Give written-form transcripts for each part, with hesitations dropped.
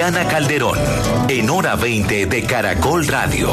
Diana Calderón, en Hora 20 de Caracol Radio.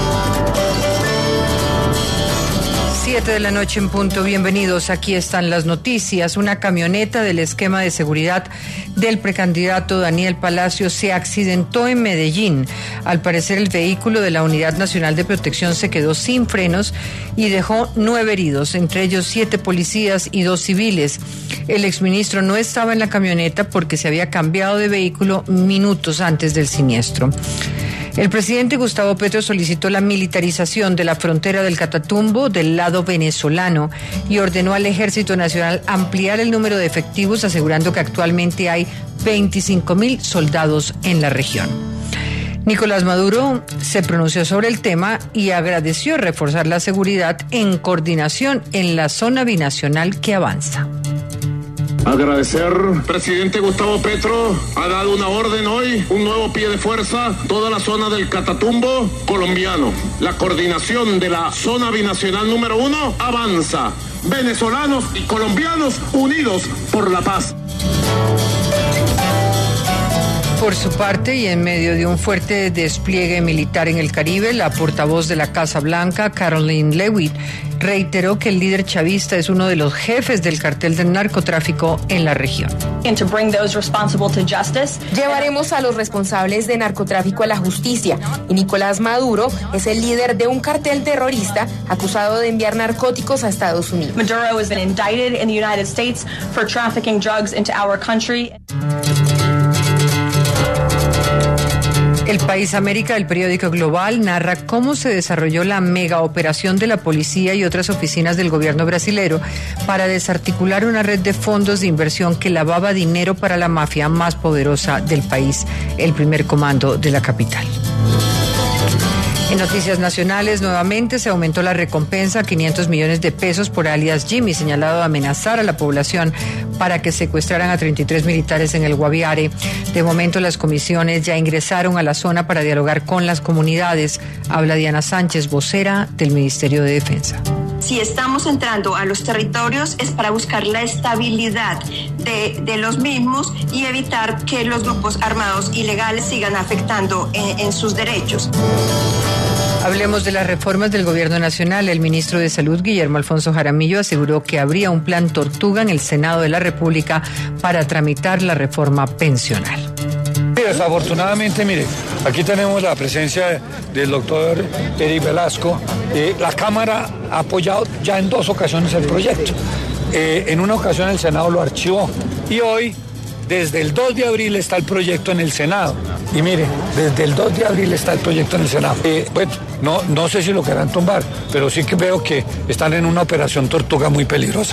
7 de la noche en punto, bienvenidos, aquí están las noticias. Una camioneta del esquema de seguridad del precandidato Daniel Palacios se accidentó en Medellín. Al parecer el vehículo de la Unidad Nacional de Protección se quedó sin frenos y dejó 9 heridos, entre ellos 7 policías y 2 civiles. El exministro no estaba en la camioneta porque se había cambiado de vehículo minutos antes del siniestro. El presidente Gustavo Petro solicitó la militarización de la frontera del Catatumbo del lado venezolano y ordenó al Ejército Nacional ampliar el número de efectivos, asegurando que actualmente hay 25.000 soldados en la región. Nicolás Maduro se pronunció sobre el tema y agradeció reforzar la seguridad en coordinación en la zona binacional que avanza. Agradecer, presidente Gustavo Petro ha dado una orden hoy, un nuevo pie de fuerza, toda la zona del Catatumbo colombiano. La coordinación de la zona binacional número 1 avanza. Venezolanos y colombianos unidos por la paz. Por su parte, y en medio de un fuerte despliegue militar en el Caribe, la portavoz de la Casa Blanca, Caroline Leavitt, reiteró que el líder chavista es uno de los jefes del cartel del narcotráfico en la región. Llevaremos a los responsables de narcotráfico a la justicia, y Nicolás Maduro es el líder de un cartel terrorista acusado de enviar narcóticos a Estados Unidos. Maduro has been indicted in the United States for trafficking drugs into our country. El País América del periódico Global narra cómo se desarrolló la mega operación de la policía y otras oficinas del gobierno brasilero para desarticular una red de fondos de inversión que lavaba dinero para la mafia más poderosa del país, el primer comando de la capital. En noticias nacionales, nuevamente se aumentó la recompensa a 500 millones de pesos por alias Jimmy, señalado de amenazar a la población para que secuestraran a 33 militares en el Guaviare. De momento, las comisiones ya ingresaron a la zona para dialogar con las comunidades. Habla Diana Sánchez, vocera del Ministerio de Defensa. Si estamos entrando a los territorios es para buscar la estabilidad de los mismos y evitar que los grupos armados ilegales sigan afectando en sus derechos. Hablemos de las reformas del Gobierno Nacional. El ministro de Salud, Guillermo Alfonso Jaramillo, aseguró que habría un plan tortuga en el Senado de la República para tramitar la reforma pensional. Desafortunadamente, mire, aquí tenemos la presencia del doctor Eric Velasco. La Cámara ha apoyado ya en 2 ocasiones el proyecto. En una ocasión el Senado lo archivó y hoy, desde el 2 de abril está el proyecto en el Senado. Y mire, desde el 2 de abril está el proyecto en el Senado. Bueno, no sé si lo querrán tumbar, pero sí que veo que están en una operación tortuga muy peligrosa.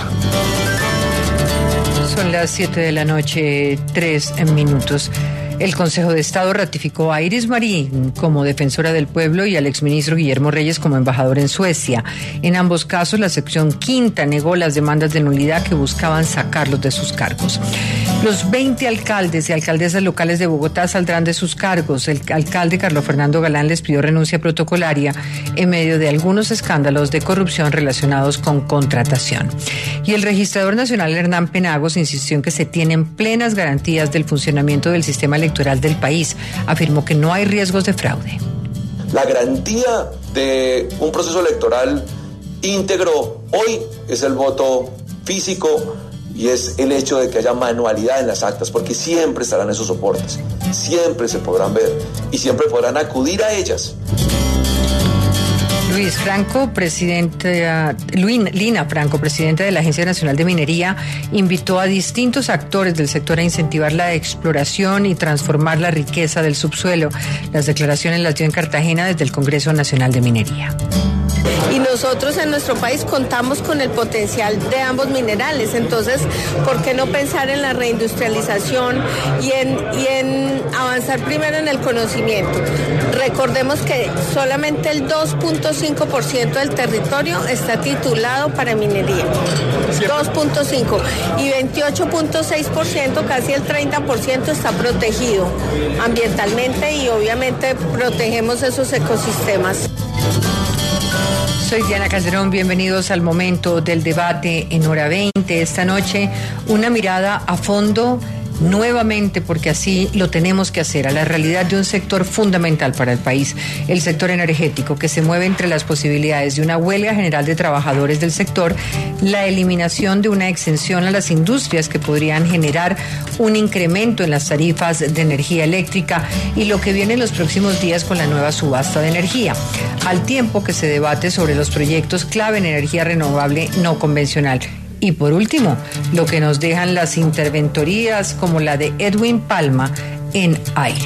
Son las 7 de la noche, 3 minutos. El Consejo de Estado ratificó a Iris Marín como defensora del pueblo y al exministro Guillermo Reyes como embajador en Suecia. En ambos casos, la sección quinta negó las demandas de nulidad que buscaban sacarlos de sus cargos. Los 20 alcaldes y alcaldesas locales de Bogotá saldrán de sus cargos. El alcalde Carlos Fernando Galán les pidió renuncia protocolaria en medio de algunos escándalos de corrupción relacionados con contratación. Y el registrador nacional Hernán Penagos insistió en que se tienen plenas garantías del funcionamiento del sistema electoral del país. Afirmó que no hay riesgos de fraude. La garantía de un proceso electoral íntegro hoy es el voto físico y es el hecho de que haya manualidad en las actas, porque siempre estarán esos soportes, siempre se podrán ver y siempre podrán acudir a ellas. Lina Franco, presidenta de la Agencia Nacional de Minería, invitó a distintos actores del sector a incentivar la exploración y transformar la riqueza del subsuelo. Las declaraciones las dio en Cartagena desde el Congreso Nacional de Minería. Y nosotros en nuestro país contamos con el potencial de ambos minerales, entonces, ¿por qué no pensar en la reindustrialización y en avanzar primero en el conocimiento? Recordemos que solamente el 2.5% del territorio está titulado para minería, 2.5%, y 28.6%, casi el 30%, está protegido ambientalmente y obviamente protegemos esos ecosistemas. Soy Diana Calderón, bienvenidos al momento del debate en Hora 20. Esta noche, una mirada a fondo nuevamente, porque así lo tenemos que hacer, a la realidad de un sector fundamental para el país, el sector energético, que se mueve entre las posibilidades de una huelga general de trabajadores del sector, la eliminación de una exención a las industrias que podrían generar un incremento en las tarifas de energía eléctrica y lo que viene en los próximos días con la nueva subasta de energía, al tiempo que se debate sobre los proyectos clave en energía renovable no convencional. Y por último, lo que nos dejan las interventorías como la de Edwin Palma en aire.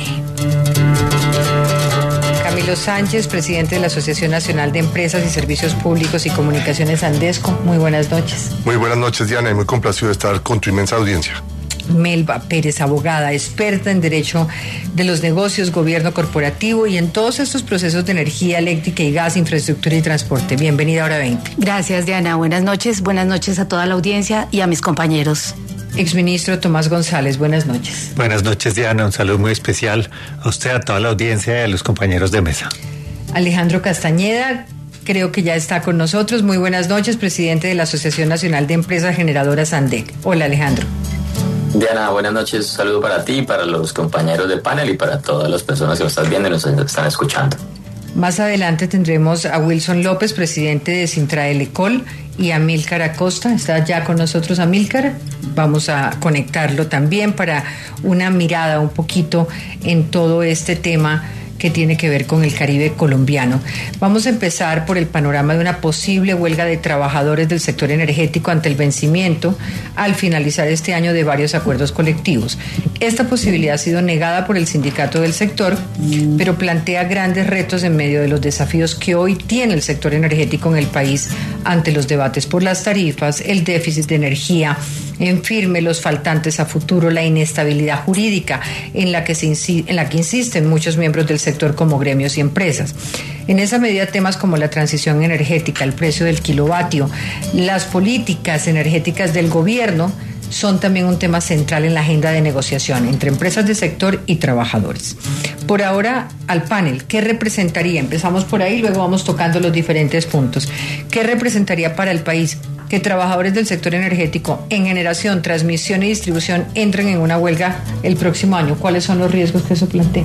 Camilo Sánchez, presidente de la Asociación Nacional de Empresas y Servicios Públicos y Comunicaciones Andesco, muy buenas noches. Muy buenas noches, Diana, y muy complacido de estar con tu inmensa audiencia. Melba Pérez, abogada, experta en Derecho de los Negocios, Gobierno Corporativo y en todos estos procesos de energía eléctrica y gas, infraestructura y transporte. Bienvenida a Hora 20. Gracias, Diana. Buenas noches a toda la audiencia y a mis compañeros. Exministro Tomás González, buenas noches. Buenas noches, Diana. Un saludo muy especial a usted, a toda la audiencia y a los compañeros de mesa. Alejandro Castañeda, creo que ya está con nosotros. Muy buenas noches, presidente de la Asociación Nacional de Empresas Generadoras ANDEC. Hola, Alejandro. Diana, buenas noches. Un saludo para ti, para los compañeros del panel y para todas las personas que nos están viendo y nos están escuchando. Más adelante tendremos a Wilson López, presidente de Sintraelecol, y a Amílcar Acosta. ¿Está ya con nosotros Amílcar? Vamos a conectarlo también para una mirada un poquito en todo este tema que tiene que ver con el Caribe colombiano. Vamos a empezar por el panorama de una posible huelga de trabajadores del sector energético ante el vencimiento al finalizar este año de varios acuerdos colectivos. Esta posibilidad ha sido negada por el sindicato del sector, pero plantea grandes retos en medio de los desafíos que hoy tiene el sector energético en el país ante los debates por las tarifas, el déficit de energía en firme, los faltantes a futuro, la inestabilidad jurídica en la que insisten muchos miembros del sector como gremios y empresas. En esa medida, temas como la transición energética, el precio del kilovatio, las políticas energéticas del gobierno son también un tema central en la agenda de negociación entre empresas del sector y trabajadores. Por ahora, al panel, ¿qué representaría? Empezamos por ahí, luego vamos tocando los diferentes puntos. ¿Qué representaría para el país que trabajadores del sector energético en generación, transmisión y distribución entren en una huelga el próximo año? ¿Cuáles son los riesgos que eso plantea?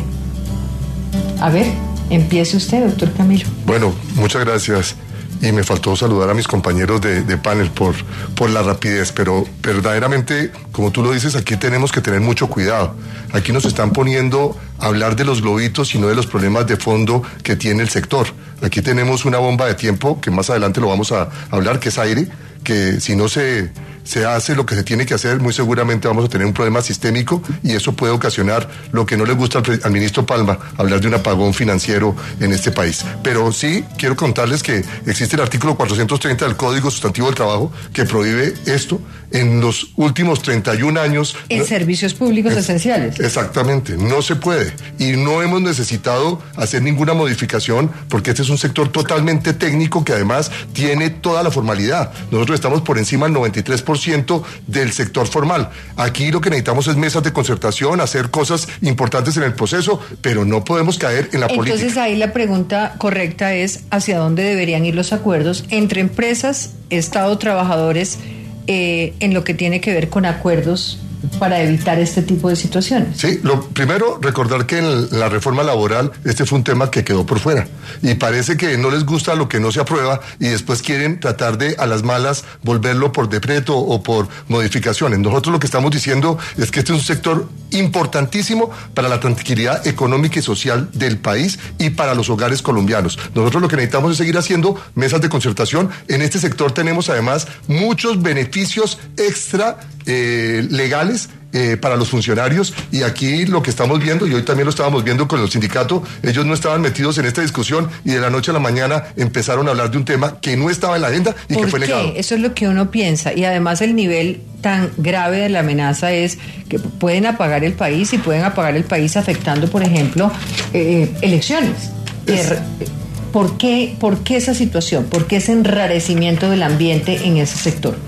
A ver, empiece usted, doctor Camilo. Bueno, muchas gracias. Y me faltó saludar a mis compañeros de panel por la rapidez, pero verdaderamente, como tú lo dices, aquí tenemos que tener mucho cuidado. Aquí nos están poniendo a hablar de los globitos y no de los problemas de fondo que tiene el sector. Aquí tenemos una bomba de tiempo, que más adelante lo vamos a hablar, que es aire, que si no se hace lo que se tiene que hacer, muy seguramente vamos a tener un problema sistémico y eso puede ocasionar lo que no le gusta al ministro Palma, hablar de un apagón financiero en este país. Pero sí quiero contarles que existe el artículo 430 del Código Sustantivo del Trabajo que prohíbe esto en los últimos 31 años. En servicios públicos esenciales. Exactamente, no se puede. Y no hemos necesitado hacer ninguna modificación porque este es un sector totalmente técnico que además tiene toda la formalidad. Nosotros estamos por encima del 93% del sector formal. Aquí lo que necesitamos es mesas de concertación, hacer cosas importantes en el proceso, pero no podemos caer en la política. Entonces ahí la pregunta correcta es ¿hacia dónde deberían ir los acuerdos entre empresas, Estado, trabajadores, en lo que tiene que ver con acuerdos para evitar este tipo de situaciones? Sí, lo primero, recordar que en la reforma laboral este fue un tema que quedó por fuera y parece que no les gusta lo que no se aprueba y después quieren tratar de a las malas volverlo por decreto o por modificaciones. Nosotros lo que estamos diciendo es que este es un sector importantísimo para la tranquilidad económica y social del país y para los hogares colombianos. Nosotros lo que necesitamos es seguir haciendo mesas de concertación. En este sector tenemos además muchos beneficios extra legales para los funcionarios y aquí lo que estamos viendo, y hoy también lo estábamos viendo con el sindicato, ellos no estaban metidos en esta discusión y de la noche a la mañana empezaron a hablar de un tema que no estaba en la agenda y que fue negado. ¿Por qué? Eso es lo que uno piensa y además el nivel tan grave de la amenaza es que pueden apagar el país y pueden apagar el país afectando, por ejemplo, elecciones. ¿Por qué esa situación? ¿Por qué ese enrarecimiento del ambiente en ese sector?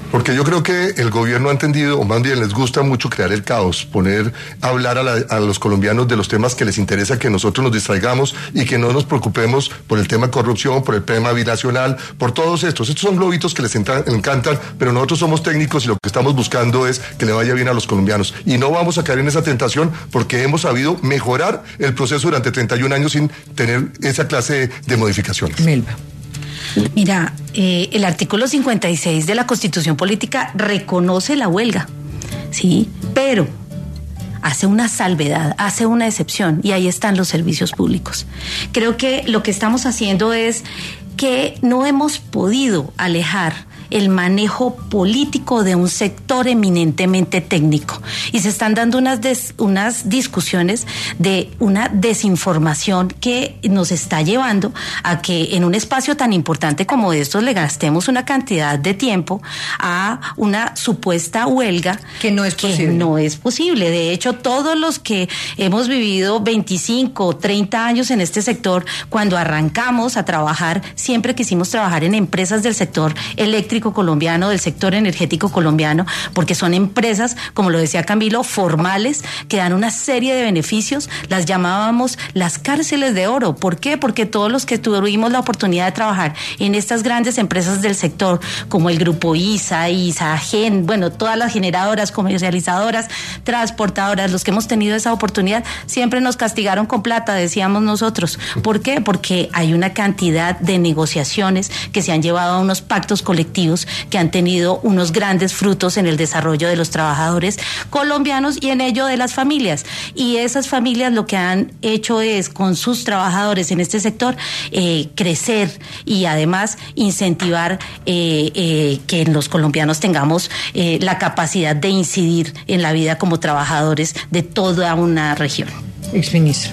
Porque yo creo que el gobierno ha entendido, o más bien les gusta mucho crear el caos, poner a hablar a los colombianos de los temas que les interesa, que nosotros nos distraigamos y que no nos preocupemos por el tema corrupción, por el tema binacional, por todos estos. Estos son globitos que les encantan, pero nosotros somos técnicos y lo que estamos buscando es que le vaya bien a los colombianos. Y no vamos a caer en esa tentación porque hemos sabido mejorar el proceso durante 31 años sin tener esa clase de modificaciones. Melba. Mira, el artículo 56 de la Constitución Política reconoce la huelga, ¿sí? Pero hace una salvedad, hace una excepción, y ahí están los servicios públicos. Creo que lo que estamos haciendo es que no hemos podido alejar el manejo político de un sector eminentemente técnico y se están dando unas discusiones de una desinformación que nos está llevando a que en un espacio tan importante como estos le gastemos una cantidad de tiempo a una supuesta huelga que no es posible. No es posible. De hecho, todos los que hemos vivido 25 o 30 años en este sector, cuando arrancamos a trabajar, siempre quisimos trabajar en empresas del sector eléctrico colombiano, del sector energético colombiano, porque son empresas, como lo decía Camilo, formales, que dan una serie de beneficios. Las llamábamos las cárceles de oro. ¿Por qué? Porque todos los que tuvimos la oportunidad de trabajar en estas grandes empresas del sector, como el grupo ISA, Gen, bueno, todas las generadoras, comercializadoras, transportadoras, los que hemos tenido esa oportunidad, siempre nos castigaron con plata, decíamos nosotros. ¿Por qué? Porque hay una cantidad de negociaciones que se han llevado a unos pactos colectivos que han tenido unos grandes frutos en el desarrollo de los trabajadores colombianos y en ello de las familias. Y esas familias lo que han hecho es, con sus trabajadores en este sector, crecer y además incentivar que los colombianos tengamos la capacidad de incidir en la vida como trabajadores de toda una región. Exministro.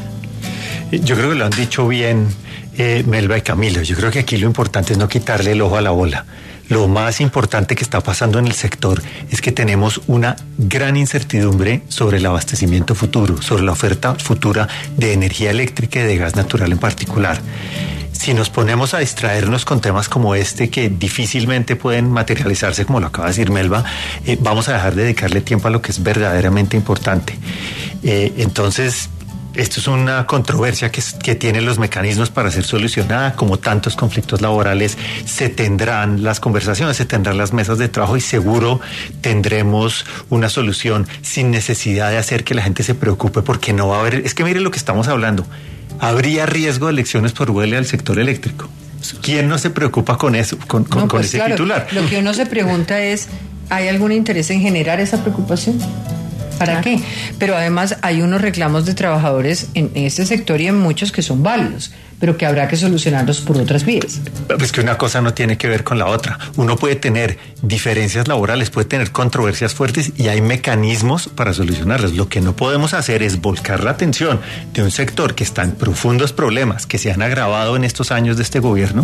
Yo creo que lo han dicho bien Melba y Camilo. Yo creo que aquí lo importante es no quitarle el ojo a la bola. Lo más importante que está pasando en el sector es que tenemos una gran incertidumbre sobre el abastecimiento futuro, sobre la oferta futura de energía eléctrica y de gas natural en particular. Si nos ponemos a distraernos con temas como este, que difícilmente pueden materializarse, como lo acaba de decir Melba, vamos a dejar de dedicarle tiempo a lo que es verdaderamente importante. Entonces, esto es una controversia que tiene los mecanismos para ser solucionada. Como tantos conflictos laborales, se tendrán las conversaciones, se tendrán las mesas de trabajo y seguro tendremos una solución sin necesidad de hacer que la gente se preocupe, porque no va a haber... Es que mire lo que estamos hablando. Habría riesgo de elecciones por huelga del sector eléctrico. ¿Quién no se preocupa con eso, con ese claro, titular? Lo que uno se pregunta es, ¿hay algún interés en generar esa preocupación? ¿Para qué? Pero además hay unos reclamos de trabajadores en este sector y en muchos que son válidos, pero que habrá que solucionarlos por otras vías. Pues que una cosa no tiene que ver con la otra. Uno puede tener diferencias laborales, puede tener controversias fuertes y hay mecanismos para solucionarlas. Lo que no podemos hacer es volcar la atención de un sector que está en profundos problemas que se han agravado en estos años de este gobierno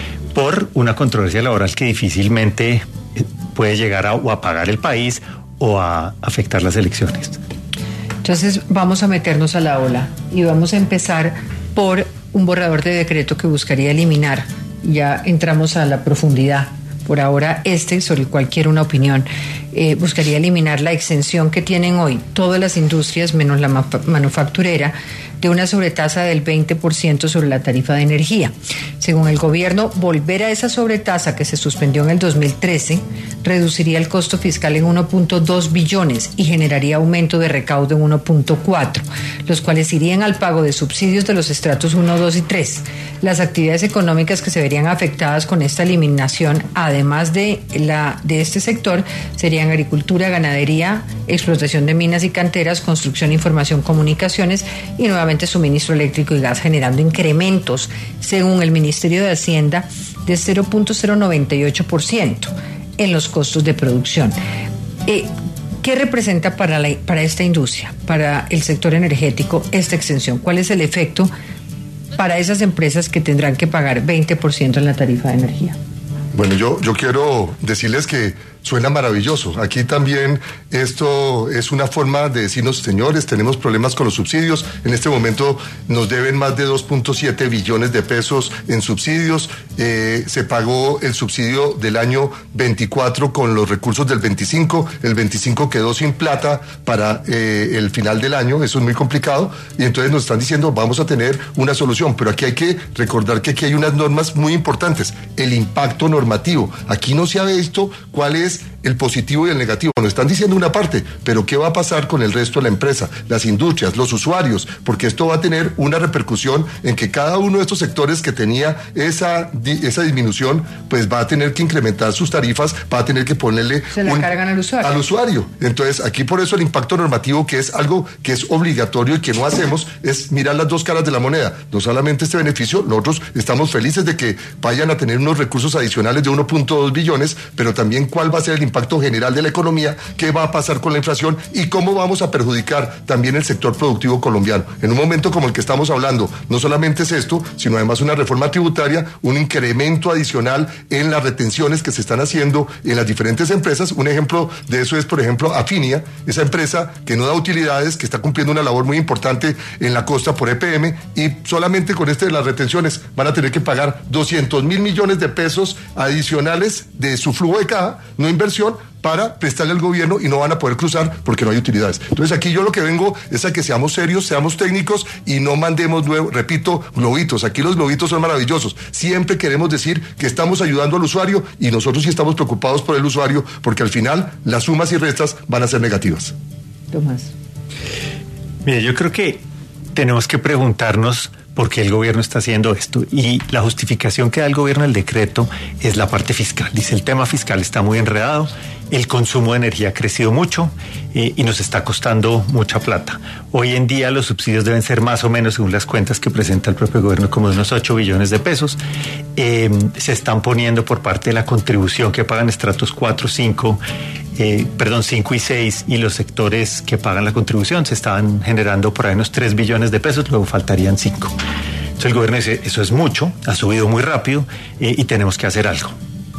por una controversia laboral que difícilmente puede llegar a apagar el país o a afectar las elecciones. Entonces vamos a meternos a la ola y vamos a empezar por un borrador de decreto que buscaría eliminar. Ya entramos a la profundidad. Por ahora sobre el cual quiero una opinión. Buscaría eliminar la exención que tienen hoy todas las industrias, menos la manufacturera, de una sobretasa del 20% sobre la tarifa de energía. Según el gobierno, volver a esa sobretasa que se suspendió en el 2013 reduciría el costo fiscal en 1.2 billones y generaría aumento de recaudo en 1.4, los cuales irían al pago de subsidios de los estratos 1, 2 y 3. Las actividades económicas que se verían afectadas con esta eliminación, además de este sector, serían agricultura, ganadería, explotación de minas y canteras, construcción, información, comunicaciones y nuevamente suministro eléctrico y gas, generando incrementos, según el Ministerio de Hacienda, de 0.098% en los costos de producción. ¿Qué representa para esta industria, para el sector energético, esta exención? ¿Cuál es el efecto para esas empresas que tendrán que pagar 20% en la tarifa de energía? Bueno, yo quiero decirles que suena maravilloso. Aquí también esto es una forma de decirnos, señores, tenemos problemas con los subsidios. En este momento nos deben más de 2.7 billones de pesos en subsidios. Se pagó el subsidio del año 24 con los recursos del 25. El 25 quedó sin plata para el final del año. Eso es muy complicado. Y entonces nos están diciendo, vamos a tener una solución. Pero aquí hay que recordar que aquí hay unas normas muy importantes. El impacto normativo. Aquí no se ha visto cuál es el positivo y el negativo. Nos están diciendo una parte, pero ¿qué va a pasar con el resto de la empresa, las industrias, los usuarios? Porque esto va a tener una repercusión en que cada uno de estos sectores que tenía esa disminución, pues va a tener que incrementar sus tarifas, va a tener que ponerle... Se la cargan al usuario. Al usuario. Entonces, aquí por eso el impacto normativo, que es algo que es obligatorio y que no hacemos, es mirar las dos caras de la moneda. No solamente este beneficio, nosotros estamos felices de que vayan a tener unos recursos adicionales de 1.2 billones, pero también cuál va a ser el impacto general de la economía, qué va a pasar con la inflación y cómo vamos a perjudicar también el sector productivo colombiano. En un momento como el que estamos hablando, no solamente es esto, sino además una reforma tributaria, un incremento adicional en las retenciones que se están haciendo en las diferentes empresas. Un ejemplo de eso es, por ejemplo, Afinia, esa empresa que no da utilidades, que está cumpliendo una labor muy importante en la costa por EPM, y solamente con de las retenciones van a tener que pagar 200 mil millones de pesos adicionales de su flujo de caja, no inversión, para prestarle al gobierno, y no van a poder cruzar porque no hay utilidades. Entonces aquí yo lo que vengo es a que seamos serios, seamos técnicos y no mandemos, repito, globitos. Aquí los globitos son maravillosos. Siempre queremos decir que estamos ayudando al usuario, y nosotros sí estamos preocupados por el usuario, porque al final las sumas y restas van a ser negativas. Tomás. Mire, yo creo que tenemos que preguntarnos por qué el gobierno está haciendo esto, y la justificación que da el gobierno del decreto es la parte fiscal. Dice, el tema fiscal está muy enredado, el consumo de energía ha crecido mucho y nos está costando mucha plata. Hoy en día los subsidios deben ser más o menos, según las cuentas que presenta el propio gobierno, como de unos 8 billones de pesos. Se están poniendo por parte de la contribución que pagan estratos 5 y 6, y los sectores que pagan la contribución se estaban generando por ahí unos 3 billones de pesos, luego faltarían 5. Entonces el gobierno dice, eso es mucho, ha subido muy rápido y tenemos que hacer algo.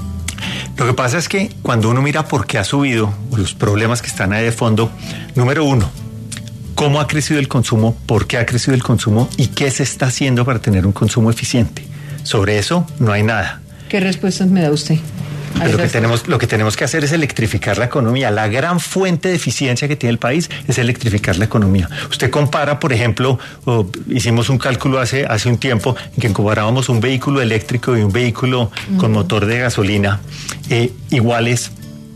Lo que pasa es que cuando uno mira por qué ha subido, los problemas que están ahí de fondo, número uno, ¿cómo ha crecido el consumo? ¿Por qué ha crecido el consumo? ¿Y qué se está haciendo para tener un consumo eficiente? Sobre eso no hay nada. ¿Qué respuestas me da usted? Pero lo que tenemos que hacer es electrificar la economía. La gran fuente de eficiencia que tiene el país es electrificar la economía. Usted compara, por ejemplo, hicimos un cálculo hace un tiempo en que comparábamos un vehículo eléctrico y un vehículo con motor de gasolina iguales,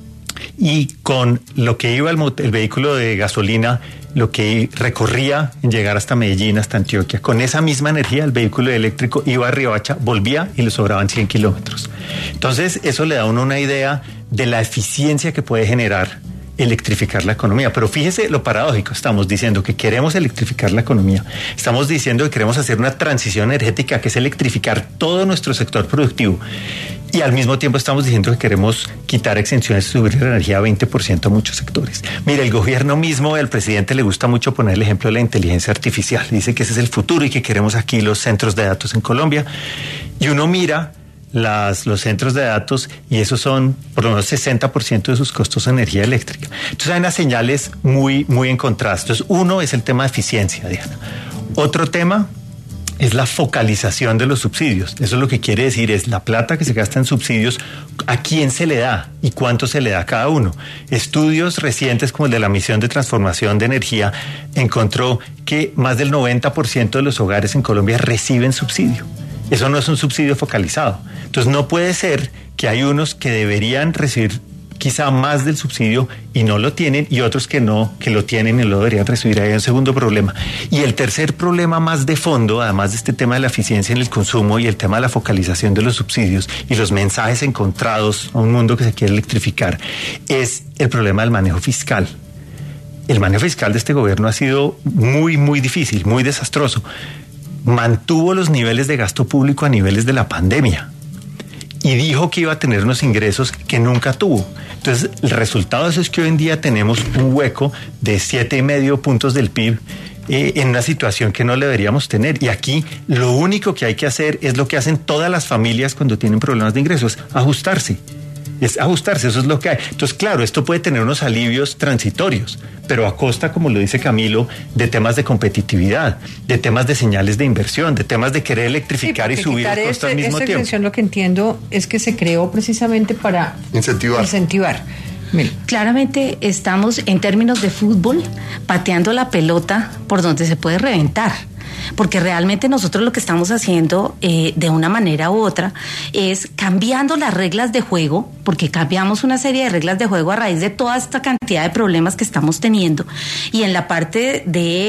y con lo que iba el vehículo de gasolina, lo que recorría en llegar hasta Medellín, hasta Antioquia, con esa misma energía el vehículo eléctrico iba a Riohacha, volvía y le sobraban 100 kilómetros. Entonces eso le da a uno una idea de la eficiencia que puede generar electrificar la economía. Pero fíjese lo paradójico, estamos diciendo que queremos electrificar la economía, estamos diciendo que queremos hacer una transición energética, que es electrificar todo nuestro sector productivo, y al mismo tiempo estamos diciendo que queremos quitar exenciones y subir la energía a 20% a muchos sectores. Mire, el gobierno mismo, al presidente le gusta mucho poner el ejemplo de la inteligencia artificial, dice que ese es el futuro y que queremos aquí los centros de datos en Colombia, y uno mira los centros de datos y esos son por lo menos 60% de sus costos de energía eléctrica. Entonces hay unas señales muy, muy encontradas. Entonces uno es el tema de eficiencia, Diana. Otro tema es la focalización de los subsidios. Eso es lo que quiere decir, es la plata que se gasta en subsidios, a quién se le da y cuánto se le da a cada uno. Estudios recientes como el de la Misión de Transformación de Energía encontró que más del 90% de los hogares en Colombia reciben subsidio. Eso no es un subsidio focalizado. Entonces no puede ser que hay unos que deberían recibir quizá más del subsidio y no lo tienen, y otros que no, que lo tienen y lo deberían recibir. Ahí hay un segundo problema. Y el tercer problema más de fondo, además de este tema de la eficiencia en el consumo y el tema de la focalización de los subsidios y los mensajes encontrados a un mundo que se quiere electrificar, es el problema del manejo fiscal. El manejo fiscal de este gobierno ha sido muy, muy difícil, muy desastroso. Mantuvo los niveles de gasto público a niveles de la pandemia y dijo que iba a tener unos ingresos que nunca tuvo. Entonces, el resultado de eso es que hoy en día tenemos un hueco de 7,5 puntos del PIB en una situación que no le deberíamos tener. Y aquí lo único que hay que hacer es lo que hacen todas las familias cuando tienen problemas de ingresos, ajustarse. Es ajustarse, eso es lo que hay. Entonces, claro, esto puede tener unos alivios transitorios, pero a costa, como lo dice Camilo, de temas de competitividad, de temas de señales de inversión, de temas de querer electrificar y subir el costo al mismo tiempo. Extensión, lo que entiendo es que se creó precisamente para incentivar. Claramente estamos, en términos de fútbol, pateando la pelota por donde se puede reventar. Porque realmente nosotros lo que estamos haciendo de una manera u otra es cambiando las reglas de juego, porque cambiamos una serie de reglas de juego a raíz de toda esta cantidad de problemas que estamos teniendo, y en la parte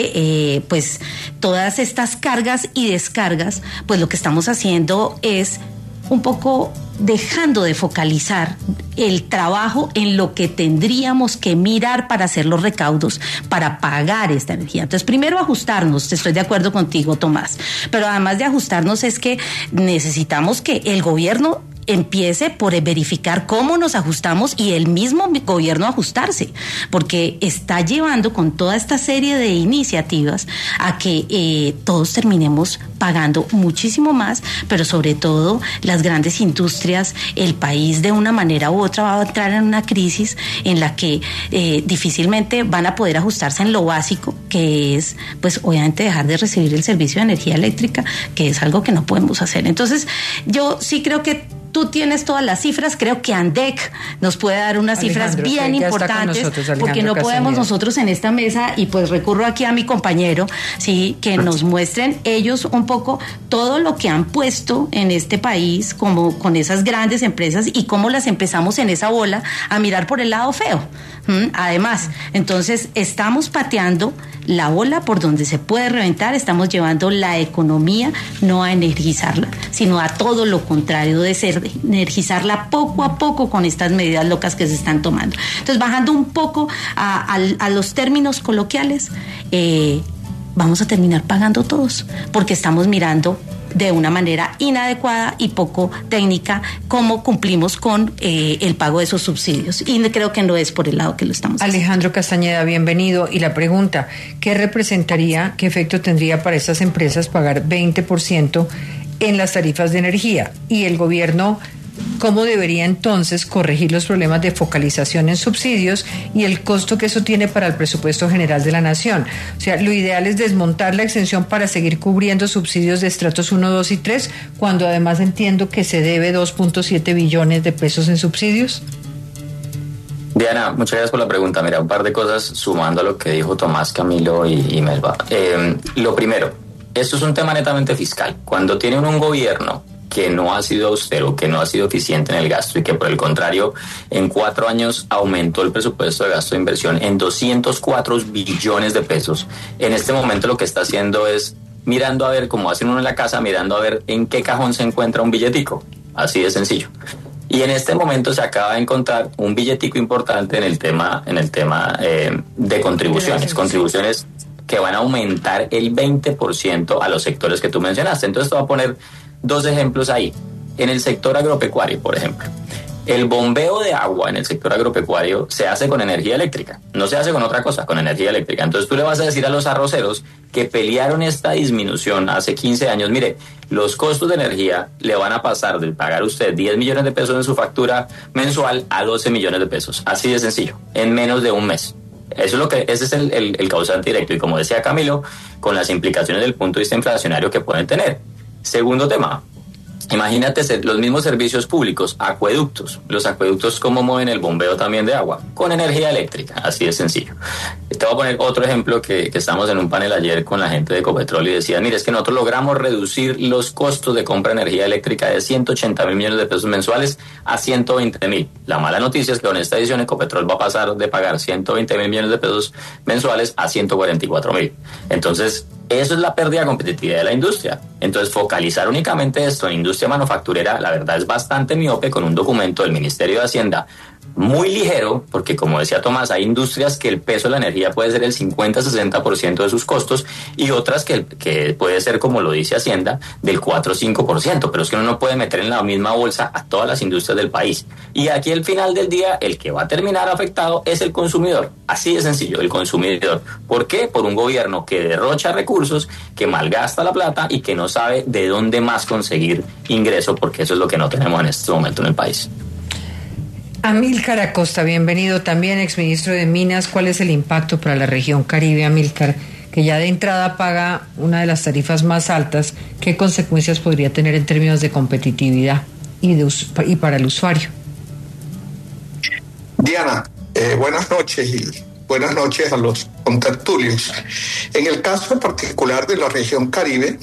de pues todas estas cargas y descargas, pues lo que estamos haciendo es un poco dejando de focalizar el trabajo en lo que tendríamos que mirar para hacer los recaudos, para pagar esta energía. Entonces, primero ajustarnos, estoy de acuerdo contigo, Tomás, pero además de ajustarnos es que necesitamos que el gobierno empiece por verificar cómo nos ajustamos y el mismo gobierno ajustarse, porque está llevando con toda esta serie de iniciativas a que todos terminemos pagando muchísimo más, pero sobre todo las grandes industrias, el país de una manera u otra va a entrar en una crisis en la que difícilmente van a poder ajustarse en lo básico, que es pues obviamente dejar de recibir el servicio de energía eléctrica, que es algo que no podemos hacer. Entonces yo sí creo que tú tienes todas las cifras, creo que ANDEC nos puede dar unas cifras bien importantes, porque no podemos nosotros en esta mesa, y pues recurro aquí a mi compañero, sí, que nos muestren ellos un poco todo lo que han puesto en este país, como con esas grandes empresas, y cómo las empezamos en esa bola a mirar por el lado feo. Además, entonces estamos pateando la bola por donde se puede reventar, estamos llevando la economía no a energizarla, sino a todo lo contrario, de ser energizarla poco a poco con estas medidas locas que se están tomando. Entonces, bajando un poco a los términos coloquiales, vamos a terminar pagando todos, porque estamos mirando de una manera inadecuada y poco técnica cómo cumplimos con el pago de esos subsidios, y creo que no es por el lado que lo estamos haciendo. Alejandro Castañeda, bienvenido. Y la pregunta, ¿qué representaría, qué efecto tendría para estas empresas pagar 20% en las tarifas de energía? Y el gobierno, ¿cómo debería entonces corregir los problemas de focalización en subsidios y el costo que eso tiene para el presupuesto general de la nación? O sea, lo ideal es desmontar la exención para seguir cubriendo subsidios de estratos 1, 2 y 3, cuando además entiendo que se debe 2.7 billones de pesos en subsidios. Diana, muchas gracias por la pregunta. Mira, un par de cosas sumando a lo que dijo Tomás, Camilo y Melba. Lo primero, esto es un tema netamente fiscal. Cuando tienen un gobierno que no ha sido austero, que no ha sido eficiente en el gasto y que por el contrario en 4 años aumentó el presupuesto de gasto de inversión en 204 billones de pesos, en este momento lo que está haciendo es mirando a ver, como hacen uno en la casa, mirando a ver en qué cajón se encuentra un billetico, así de sencillo. Y en este momento se acaba de encontrar un billetico importante en el tema de contribuciones que van a aumentar el 20% a los sectores que tú mencionaste. Entonces te voy a poner 2 ejemplos ahí. En el sector agropecuario, por ejemplo, el bombeo de agua en el sector agropecuario se hace con energía eléctrica, no se hace con otra cosa, con energía eléctrica. Entonces tú le vas a decir a los arroceros que pelearon esta disminución hace 15 años, mire, los costos de energía le van a pasar de pagar usted 10 millones de pesos en su factura mensual a 12 millones de pesos, así de sencillo, en menos de un mes. Ese es el causante directo, y como decía Camilo, con las implicaciones del punto de vista inflacionario que pueden tener. Segundo tema, imagínate los mismos servicios públicos, acueductos. Los acueductos, ¿cómo mueven el bombeo también de agua? Con energía eléctrica, así de sencillo. Te voy a poner otro ejemplo que estamos en un panel ayer con la gente de Ecopetrol y decían, mire, es que nosotros logramos reducir los costos de compra de energía eléctrica de 180 mil millones de pesos mensuales a 120 mil. La mala noticia es que con esta edición Ecopetrol va a pasar de pagar 120 mil millones de pesos mensuales a 144 mil. Entonces, eso es la pérdida de competitividad de la industria. Entonces, focalizar únicamente esto en industria manufacturera, la verdad es bastante miope, con un documento del Ministerio de Hacienda muy ligero, porque como decía Tomás, hay industrias que el peso de la energía puede ser el 50-60% de sus costos, y otras que puede ser, como lo dice Hacienda, del 4-5%, pero es que uno no puede meter en la misma bolsa a todas las industrias del país. Y aquí al final del día, el que va a terminar afectado es el consumidor, así de sencillo, el consumidor. ¿Por qué? Por un gobierno que derrocha recursos, que malgasta la plata y que no sabe de dónde más conseguir ingreso, porque eso es lo que no tenemos en este momento en el país. Amílcar Acosta, bienvenido también, exministro de Minas. ¿Cuál es el impacto para la región Caribe, Amílcar, que ya de entrada paga una de las tarifas más altas? ¿Qué consecuencias podría tener en términos de competitividad y para el usuario? Diana, buenas noches y buenas noches a los contertulios. En el caso particular de la región Caribe,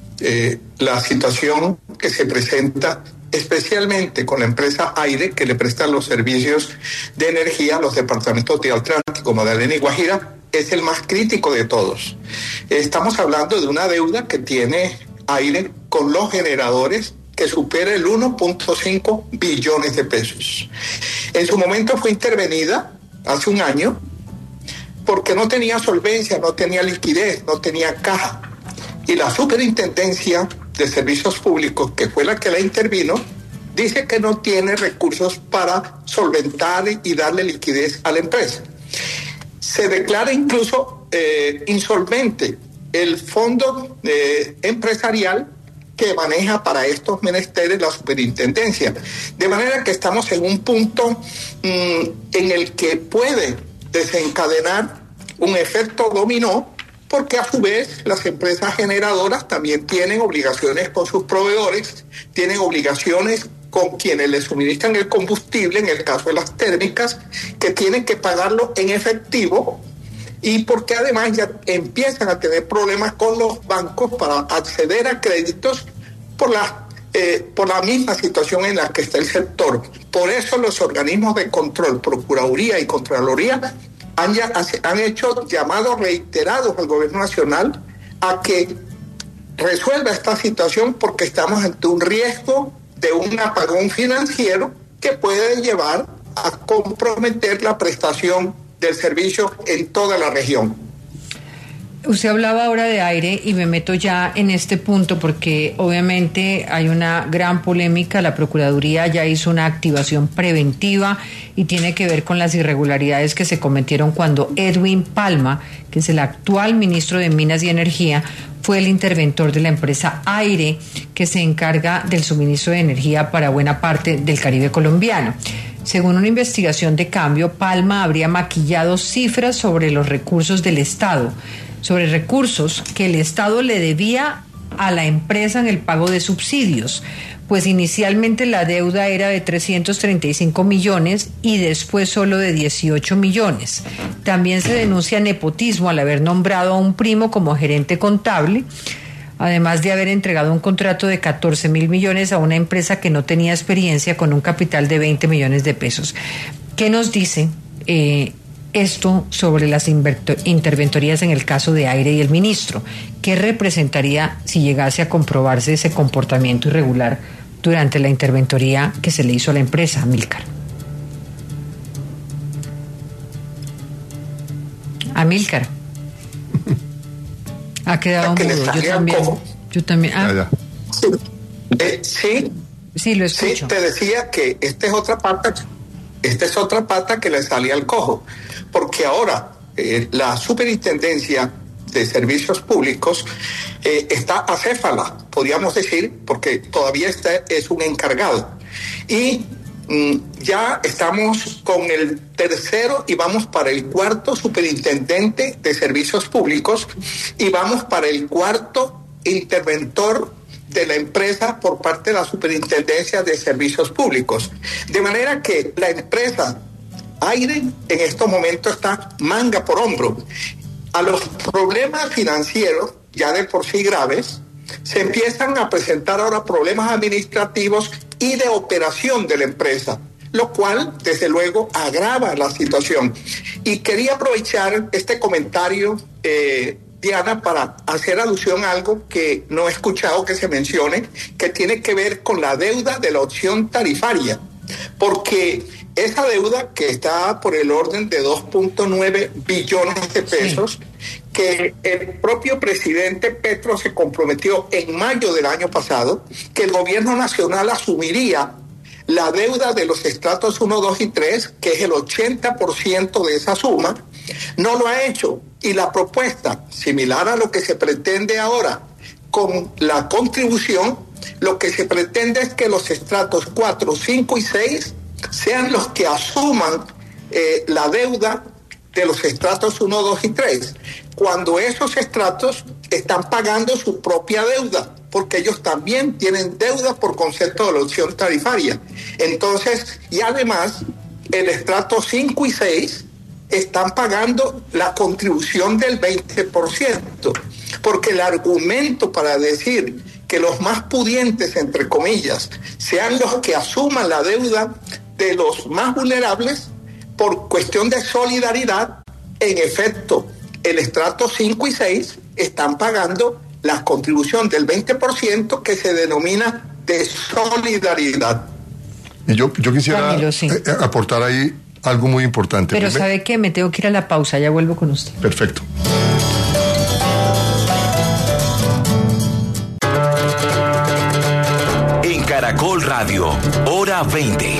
la situación que se presenta especialmente con la empresa Aire, que le presta los servicios de energía a los departamentos de Atlántico, Magdalena y Guajira, es el más crítico de todos. Estamos hablando de una deuda que tiene Aire con los generadores que supera el 1.5 billones de pesos. En su momento fue intervenida hace un año porque no tenía solvencia, no tenía liquidez, no tenía caja. Y la Superintendencia de Servicios Públicos, que fue la que la intervino, dice que no tiene recursos para solventar y darle liquidez a la empresa. Se declara incluso insolvente el fondo empresarial que maneja para estos menesteres la Superintendencia. De manera que estamos en un punto en el que puede desencadenar un efecto dominó, porque a su vez las empresas generadoras también tienen obligaciones con sus proveedores, tienen obligaciones con quienes les suministran el combustible, en el caso de las térmicas, que tienen que pagarlo en efectivo, y porque además ya empiezan a tener problemas con los bancos para acceder a créditos por la misma situación en la que está el sector. Por eso los organismos de control, Procuraduría y Contraloría, han hecho llamados reiterados al gobierno nacional a que resuelva esta situación, porque estamos ante un riesgo de un apagón financiero que puede llevar a comprometer la prestación del servicio en toda la región. Usted hablaba ahora de Aire y me meto ya en este punto porque obviamente hay una gran polémica. La Procuraduría ya hizo una activación preventiva y tiene que ver con las irregularidades que se cometieron cuando Edwin Palma, que es el actual ministro de Minas y Energía, fue el interventor de la empresa Aire, que se encarga del suministro de energía para buena parte del Caribe colombiano. Según una investigación de Cambio, Palma habría maquillado cifras sobre los recursos del Estado, sobre recursos que el Estado le debía a la empresa en el pago de subsidios, pues inicialmente la deuda era de 335 millones y después solo de 18 millones. También se denuncia nepotismo al haber nombrado a un primo como gerente contable, además de haber entregado un contrato de 14 mil millones a una empresa que no tenía experiencia con un capital de 20 millones de pesos. ¿Qué nos dice esto sobre las interventorías en el caso de Aire y el ministro? ¿Qué representaría si llegase a comprobarse ese comportamiento irregular durante la interventoría que se le hizo a la empresa, Amílcar? Amílcar. Ha quedado mudo. Yo también. Ah. Sí, lo escucho. Sí, te decía que esta es otra pata que le salía al cojo, porque ahora la Superintendencia de Servicios Públicos está acéfala, podríamos decir, porque todavía es un encargado. Y ya estamos con el tercero y vamos para el cuarto superintendente de Servicios Públicos y vamos para el cuarto interventor de la empresa por parte de la Superintendencia de Servicios Públicos. De manera que la empresa Aire en estos momentos está manga por hombro. A los problemas financieros, ya de por sí graves, se empiezan a presentar ahora problemas administrativos y de operación de la empresa, lo cual desde luego agrava la situación. Y quería aprovechar este comentario, Diana, para hacer alusión a algo que no he escuchado que se mencione, que tiene que ver con la deuda de la opción tarifaria, porque esa deuda que está por el orden de 2.9 billones de pesos, que el propio presidente Petro se comprometió en mayo del año pasado, que el gobierno nacional asumiría la deuda de los estratos 1, 2 y 3, que es el 80% de esa suma, no lo ha hecho. Y la propuesta, similar a lo que se pretende ahora con la contribución, lo que se pretende es que los estratos 4, 5 y 6 sean los que asuman la deuda de los estratos 1, 2 y 3, cuando esos estratos están pagando su propia deuda, porque ellos también tienen deuda por concepto de la opción tarifaria. Entonces, y además, el estrato 5 y 6 están pagando la contribución del 20%, porque el argumento para decir que los más pudientes, entre comillas, sean los que asuman la deuda de los más vulnerables, por cuestión de solidaridad, en efecto, el estrato 5 y 6 están pagando la contribución del 20% que se denomina de solidaridad. Y yo quisiera Camilo, sí, aportar ahí algo muy importante. Pero ¿sabe qué? Me tengo que ir a la pausa, ya vuelvo con usted. Perfecto. En Caracol Radio, hora 20.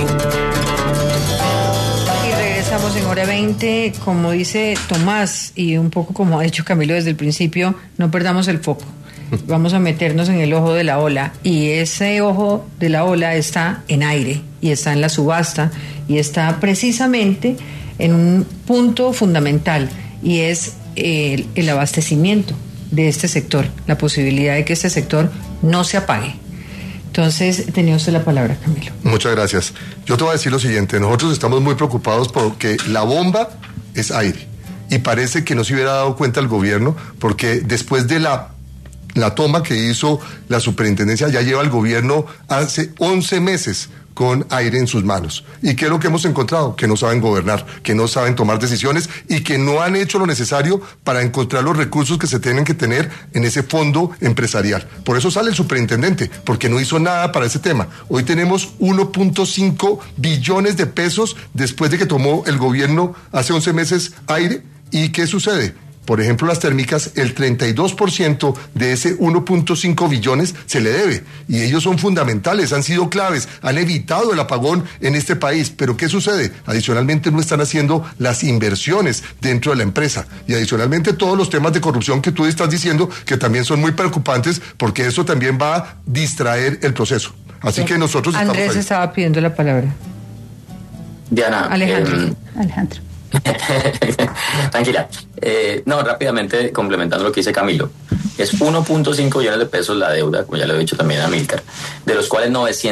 Estamos en hora 20, como dice Tomás y un poco como ha dicho Camilo desde el principio, no perdamos el foco. Vamos a meternos en el ojo de la ola, y ese ojo de la ola está en aire y está en la subasta y está precisamente en un punto fundamental, y es el abastecimiento de este sector, la posibilidad de que este sector no se apague. Entonces, tenía usted la palabra, Camilo. Muchas gracias. Yo te voy a decir lo siguiente, nosotros estamos muy preocupados porque la bomba es aire, y parece que no se hubiera dado cuenta el gobierno, porque después de la toma que hizo la superintendencia, ya lleva el gobierno hace 11 meses con aire en sus manos. ¿Y qué es lo que hemos encontrado? Que no saben gobernar, que no saben tomar decisiones y que no han hecho lo necesario para encontrar los recursos que se tienen que tener en ese fondo empresarial. Por eso sale el superintendente, porque no hizo nada para ese tema. Hoy tenemos 1.5 billones de pesos después de que tomó el gobierno hace 11 meses aire. ¿Y qué sucede? Por ejemplo, las térmicas, el 32% de ese 1.5 billones se le debe, y ellos son fundamentales, han sido claves, han evitado el apagón en este país. Pero ¿qué sucede? Adicionalmente no están haciendo las inversiones dentro de la empresa, y adicionalmente todos los temas de corrupción que tú estás diciendo, que también son muy preocupantes, porque eso también va a distraer el proceso. Así que nosotros Andrés estamos ahí. Estaba pidiendo la palabra. Diana. Alejandro. Tranquila. No, rápidamente complementando lo que dice Camilo, es 1.5 billones de pesos la deuda, como ya lo he dicho también a Amílcar, de los cuales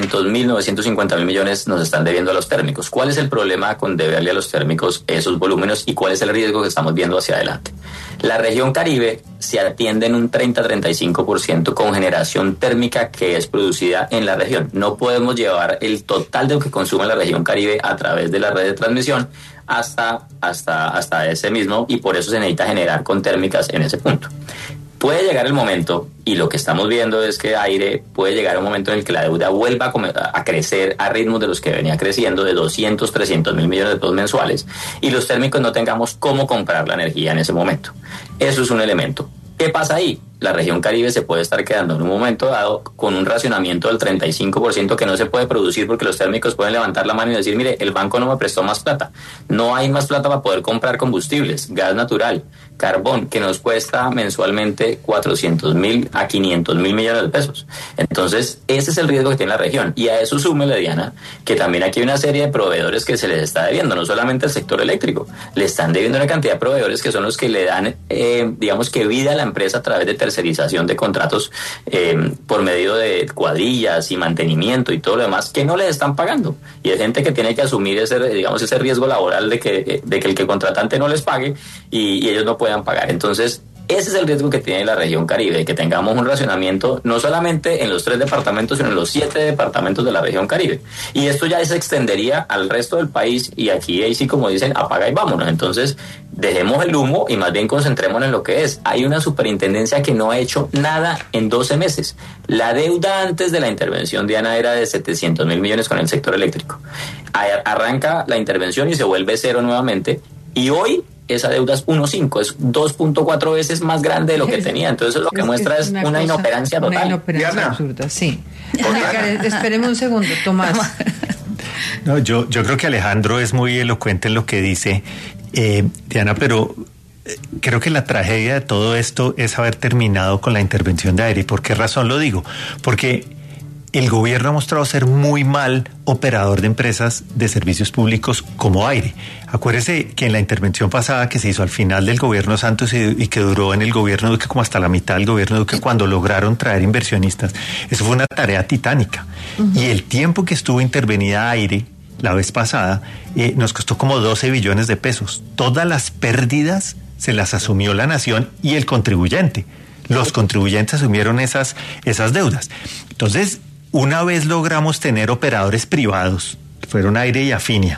950 mil millones nos están debiendo a los térmicos. ¿Cuál es el problema con deberle a los térmicos esos volúmenes y cuál es el riesgo que estamos viendo hacia adelante? La región Caribe se atiende en un 30-35% con generación térmica que es producida en la región. No podemos llevar el total de lo que consume la región Caribe a través de la red de transmisión hasta ese mismo, y por eso se necesita generar con térmicas en ese punto. Puede llegar el momento, y lo que estamos viendo es que aire puede llegar a un momento en el que la deuda vuelva a crecer a ritmos de los que venía creciendo, de 200, 300 mil millones de pesos mensuales, y los térmicos no tengamos cómo comprar la energía en ese momento. Eso es un elemento. ¿Qué pasa ahí? La región Caribe se puede estar quedando en un momento dado con un racionamiento del 35% que no se puede producir, porque los térmicos pueden levantar la mano y decir, mire, el banco no me prestó más plata, no hay más plata para poder comprar combustibles, gas natural, carbón, que nos cuesta mensualmente 400.000 a 500.000 millones de pesos. Entonces, ese es el riesgo que tiene la región, y a eso súmele, Diana, que también aquí hay una serie de proveedores que se les está debiendo, no solamente el sector eléctrico, le están debiendo una cantidad de proveedores que son los que le dan, digamos que vida a la empresa a través de tercerización de contratos por medio de cuadrillas y mantenimiento y todo lo demás, que no les están pagando, y hay gente que tiene que asumir ese riesgo laboral de que el contratante no les pague y ellos no puedan pagar. Entonces, ese es el riesgo que tiene la región Caribe, que tengamos un racionamiento no solamente en los 3 departamentos, sino en los 7 departamentos de la región Caribe. Y esto ya se extendería al resto del país, y aquí ahí sí, como dicen, apaga y vámonos. Entonces, dejemos el humo y más bien concentrémonos en lo que es. Hay una superintendencia que no ha hecho nada en 12 meses. La deuda antes de la intervención, Diana, era de 700.000 millones con el sector eléctrico. Arranca la intervención y se vuelve cero nuevamente, y hoy esa deuda es 1.5, es 2.4 veces más grande de lo que tenía. Entonces lo que muestra es una inoperancia total. Una inoperancia absurda, sí. Espéreme un segundo, Tomás. No, yo creo que Alejandro es muy elocuente en lo que dice, Diana, pero creo que la tragedia de todo esto es haber terminado con la intervención de aire. ¿Y por qué razón lo digo? Porque el gobierno ha mostrado ser muy mal operador de empresas de servicios públicos como Aire. Acuérdese que en la intervención pasada que se hizo al final del gobierno Santos y que duró en el gobierno Duque como hasta la mitad del gobierno Duque, cuando lograron traer inversionistas, eso fue una tarea titánica. Y el tiempo que estuvo intervenida Aire la vez pasada, nos costó como 12 billones de pesos. Todas las pérdidas se las asumió la nación y el contribuyente. Los contribuyentes asumieron esas deudas. Entonces, una vez logramos tener operadores privados, que fueron Aire y Afinia,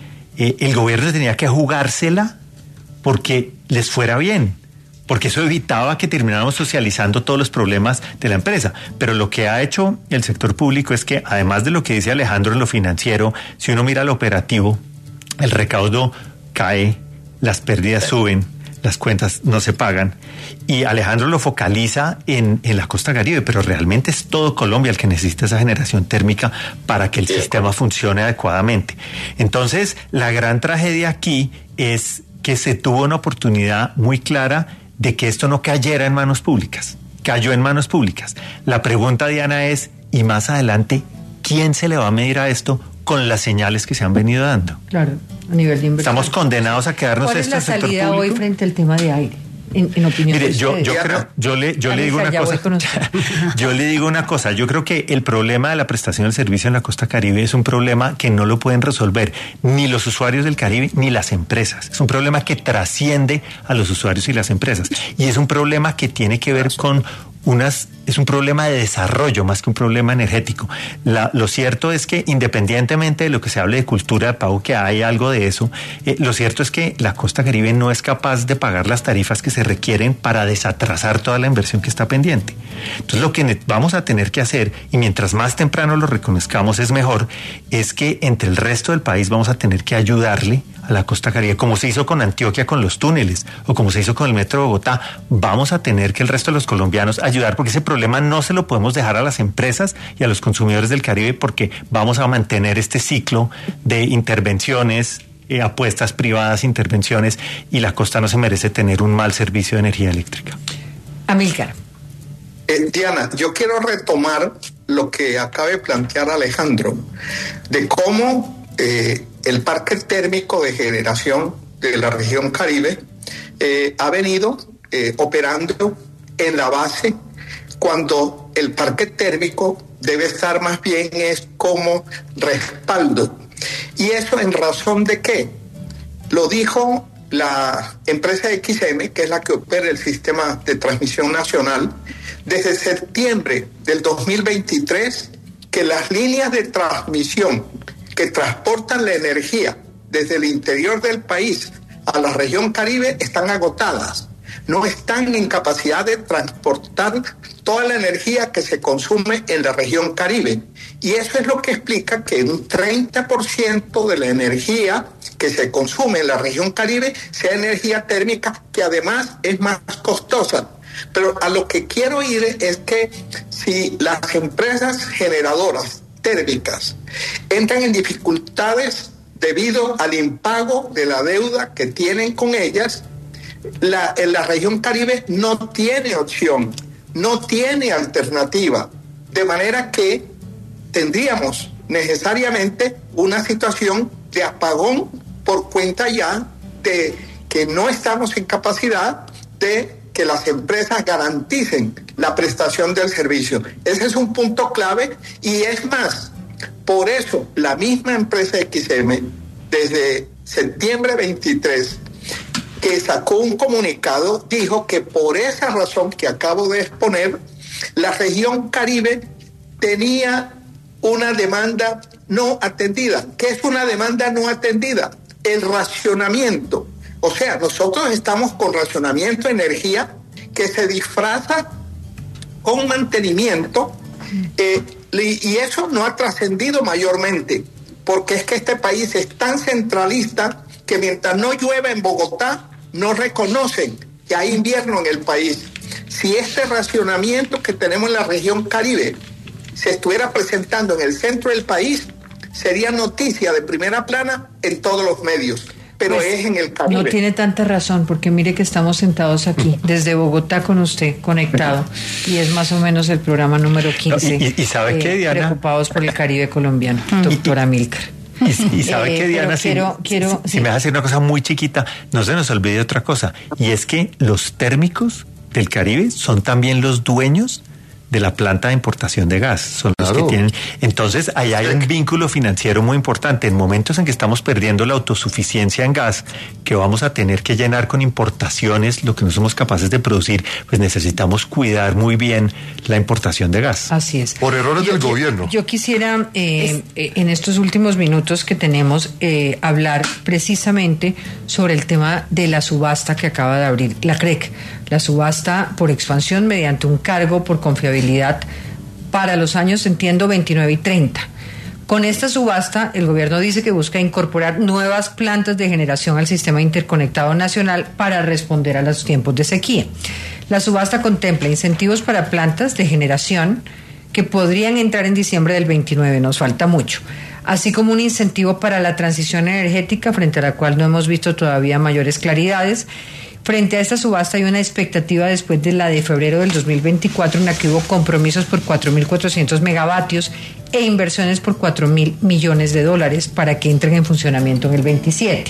el gobierno tenía que jugársela porque les fuera bien, porque eso evitaba que termináramos socializando todos los problemas de la empresa. Pero lo que ha hecho el sector público es que, además de lo que dice Alejandro en lo financiero, si uno mira lo operativo, el recaudo cae, las pérdidas suben, las cuentas no se pagan, y Alejandro lo focaliza en la costa caribe, pero realmente es todo Colombia el que necesita esa generación térmica para que el sistema funcione adecuadamente. Entonces, la gran tragedia aquí es que se tuvo una oportunidad muy clara de que esto no cayera en manos públicas. Cayó en manos públicas. La pregunta, Diana, es, y más adelante, ¿quién se le va a medir a esto con las señales que se han venido dando? Claro, a nivel de inversión. Estamos condenados a quedarnos ¿Cuál es la salida hoy frente al tema de Aire? En opinión Mire, de yo le digo una cosa. Yo le digo una cosa. Yo creo que el problema de la prestación del servicio en la costa caribe es un problema que no lo pueden resolver ni los usuarios del Caribe ni las empresas. Es un problema que trasciende a los usuarios y las empresas. Y es un problema que tiene que ver con es un problema de desarrollo más que un problema energético. Lo cierto es que, independientemente de lo que se hable de cultura de pago, que hay algo de eso, lo cierto es que la costa caribe no es capaz de pagar las tarifas que se requieren para desatrasar toda la inversión que está pendiente. Entonces, lo que vamos a tener que hacer, y mientras más temprano lo reconozcamos es mejor, es que entre el resto del país vamos a tener que ayudarle a la costa caribe, como se hizo con Antioquia con los túneles, o como se hizo con el Metro de Bogotá. Vamos a tener que el resto de los colombianos ayudar, porque ese problema no se lo podemos dejar a las empresas y a los consumidores del Caribe, porque vamos a mantener este ciclo de intervenciones, apuestas privadas, intervenciones, y la costa no se merece tener un mal servicio de energía eléctrica. Amílcar. Diana, yo quiero retomar lo que acaba de plantear Alejandro, de cómo el parque térmico de generación de la región Caribe ha venido operando en la base, cuando el parque térmico debe estar más bien es como respaldo. ¿Y eso en razón de qué? Lo dijo la empresa XM, que es la que opera el sistema de transmisión nacional, desde septiembre del 2023, que las líneas de transmisión que transportan la energía desde el interior del país a la región Caribe están agotadas. No están en capacidad de transportar toda la energía que se consume en la región Caribe. Y eso es lo que explica que un 30% de la energía que se consume en la región Caribe sea energía térmica, que además es más costosa. Pero a lo que quiero ir es que si las empresas generadoras térmicas entran en dificultades debido al impago de la deuda que tienen con ellas, en la región Caribe no tiene opción, no tiene alternativa, de manera que tendríamos necesariamente una situación de apagón por cuenta ya de que no estamos en capacidad de que las empresas garanticen la prestación del servicio. Ese es un punto clave, y es más, por eso la misma empresa XM, desde septiembre 23, que sacó un comunicado, dijo que por esa razón que acabo de exponer, la región Caribe tenía una demanda no atendida. ¿Qué es una demanda no atendida? El racionamiento. O sea, nosotros estamos con racionamiento de energía que se disfraza con mantenimiento, y eso no ha trascendido mayormente, porque es que este país es tan centralista que mientras no llueva en Bogotá, no reconocen que hay invierno en el país. Si este racionamiento que tenemos en la región Caribe se estuviera presentando en el centro del país, sería noticia de primera plana en todos los medios. pero es en el Caribe. No tiene tanta razón, porque mire que estamos sentados aquí, desde Bogotá con usted, conectado, y es más o menos el programa número 15. ¿Y sabe qué, Diana? Preocupados por el Caribe colombiano, doctora Milcar. Y sabe que, Diana, si me deja decir una cosa muy chiquita, no se nos olvide otra cosa, y es que los térmicos del Caribe son también los dueños de la planta de importación de gas, son los que tienen. Entonces, ahí hay un vínculo financiero muy importante. En momentos en que estamos perdiendo la autosuficiencia en gas, que vamos a tener que llenar con importaciones lo que no somos capaces de producir, pues necesitamos cuidar muy bien la importación de gas. Así es. Por errores del gobierno. Yo quisiera, en estos últimos minutos que tenemos, hablar precisamente sobre el tema de la subasta que acaba de abrir la CREC. La subasta por expansión mediante un cargo por confiabilidad para los años, entiendo, 29 y 30. Con esta subasta, el gobierno dice que busca incorporar nuevas plantas de generación al sistema interconectado nacional para responder a los tiempos de sequía. La subasta contempla incentivos para plantas de generación que podrían entrar en diciembre del 29, nos falta mucho, así como un incentivo para la transición energética, frente a la cual no hemos visto todavía mayores claridades. Frente a esta subasta hay una expectativa después de la de febrero del 2024 en la que hubo compromisos por 4.400 megavatios e inversiones por $4.000 millones para que entren en funcionamiento en el 27.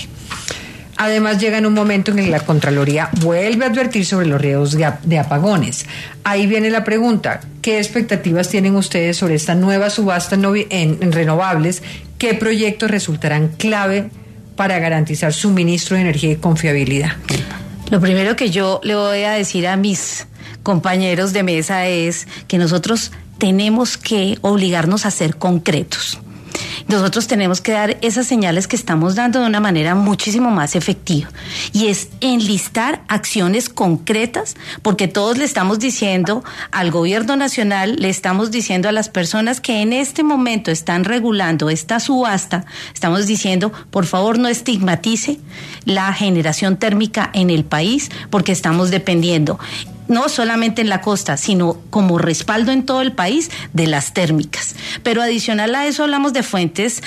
Además, llega en un momento en el que la Contraloría vuelve a advertir sobre los riesgos de apagones. Ahí viene la pregunta, ¿qué expectativas tienen ustedes sobre esta nueva subasta en renovables? ¿Qué proyectos resultarán clave para garantizar suministro de energía y confiabilidad? Lo primero que yo le voy a decir a mis compañeros de mesa es que nosotros tenemos que obligarnos a ser concretos. Nosotros tenemos que dar esas señales que estamos dando de una manera muchísimo más efectiva. Y es enlistar acciones concretas, porque todos le estamos diciendo al gobierno nacional, le estamos diciendo a las personas que en este momento están regulando esta subasta, estamos diciendo, por favor, no estigmatice la generación térmica en el país, porque estamos dependiendo no solamente en la costa, sino como respaldo en todo el país de las térmicas. Pero adicional a eso hablamos de fuentes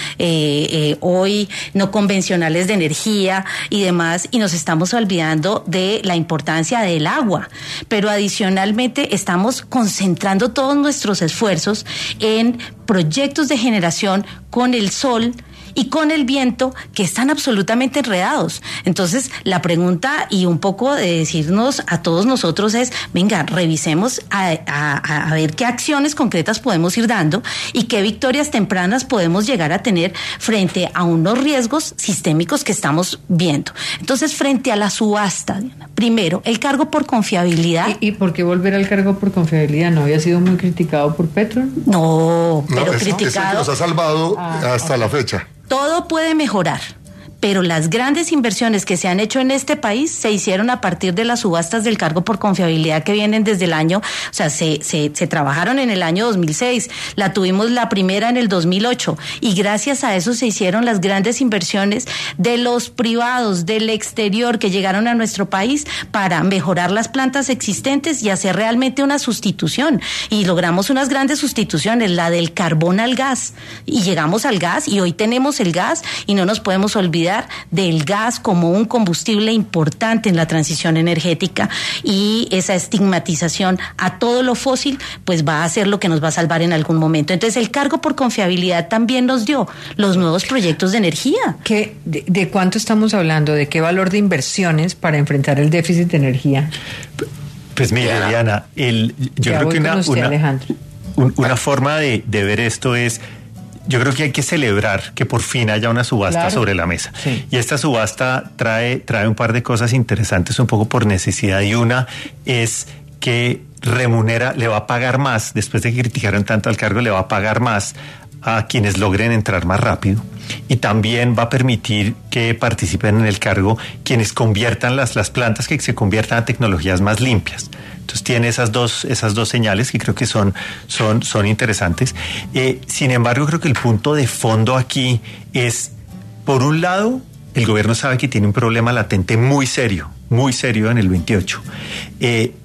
hoy no convencionales de energía y demás, y nos estamos olvidando de la importancia del agua. Pero adicionalmente estamos concentrando todos nuestros esfuerzos en proyectos de generación con el sol y con el viento, que están absolutamente enredados. Entonces, la pregunta y un poco de decirnos a todos nosotros es, venga, revisemos a ver qué acciones concretas podemos ir dando y qué victorias tempranas podemos llegar a tener frente a unos riesgos sistémicos que estamos viendo. Entonces, frente a la subasta, primero, el cargo por confiabilidad. ¿Y por qué volver al cargo por confiabilidad? ¿No había sido muy criticado por Petro? No, pero criticado. Es el que nos ha salvado hasta la fecha. Todo puede mejorar, pero las grandes inversiones que se han hecho en este país se hicieron a partir de las subastas del cargo por confiabilidad que vienen desde el año, o sea, se trabajaron en el año 2006, la tuvimos la primera en el 2008 y gracias a eso se hicieron las grandes inversiones de los privados del exterior que llegaron a nuestro país para mejorar las plantas existentes y hacer realmente una sustitución, y logramos unas grandes sustituciones, la del carbón al gas, y llegamos al gas y hoy tenemos el gas y no nos podemos olvidar del gas como un combustible importante en la transición energética, y esa estigmatización a todo lo fósil pues va a ser lo que nos va a salvar en algún momento. Entonces el cargo por confiabilidad también nos dio los nuevos proyectos de energía. ¿De cuánto estamos hablando? ¿De qué valor de inversiones para enfrentar el déficit de energía? Pues mira, Diana, yo creo que una forma de ver esto es, yo creo que hay que celebrar que por fin haya una subasta sobre la mesa. Sí. Y esta subasta trae un par de cosas interesantes un poco por necesidad, y una es que le va a pagar más, después de que criticaron tanto al cargo, le va a pagar más a quienes logren entrar más rápido, y también va a permitir que participen en el cargo quienes conviertan las plantas, que se conviertan a tecnologías más limpias. Entonces tiene esas dos señales que creo que son interesantes. Sin embargo, creo que el punto de fondo aquí es, por un lado, el gobierno sabe que tiene un problema latente muy serio en el 28.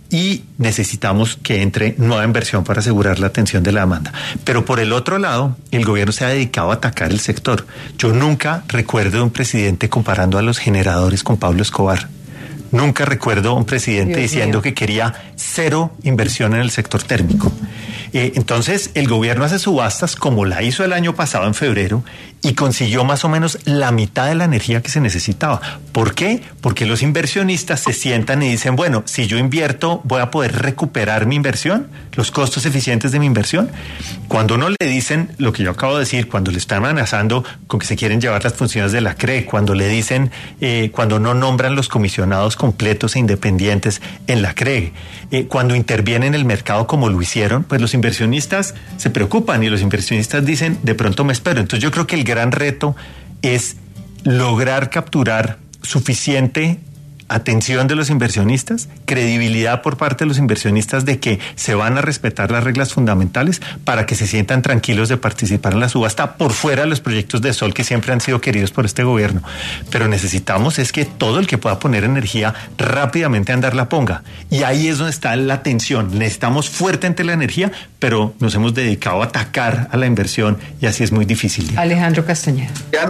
y necesitamos que entre nueva inversión para asegurar la atención de la demanda. Pero por el otro lado, el gobierno se ha dedicado a atacar el sector. Yo nunca recuerdo de un presidente comparando a los generadores con Pablo Escobar. Nunca recuerdo a un presidente diciendo que quería cero inversión en el sector térmico. Entonces, el gobierno hace subastas como la hizo el año pasado en febrero y consiguió más o menos la mitad de la energía que se necesitaba. ¿Por qué? Porque los inversionistas se sientan y dicen, bueno, si yo invierto, voy a poder recuperar mi inversión, los costos eficientes de mi inversión. Cuando uno le dicen lo que yo acabo de decir, cuando le están amenazando con que se quieren llevar las funciones de la CRE, cuando le dicen, cuando no nombran los comisionados completos e independientes en la CRE, cuando intervienen en el mercado como lo hicieron, pues los inversionistas se preocupan y los inversionistas dicen, de pronto me espero. Entonces yo creo que el gran reto es lograr capturar suficiente atención de los inversionistas, credibilidad por parte de los inversionistas de que se van a respetar las reglas fundamentales para que se sientan tranquilos de participar en la subasta por fuera de los proyectos de sol que siempre han sido queridos por este gobierno. Pero necesitamos es que todo el que pueda poner energía rápidamente a andar la ponga. Y ahí es donde está la tensión. Necesitamos fuerte ante la energía, pero nos hemos dedicado a atacar a la inversión y así es muy difícil. Alejandro Castañeda.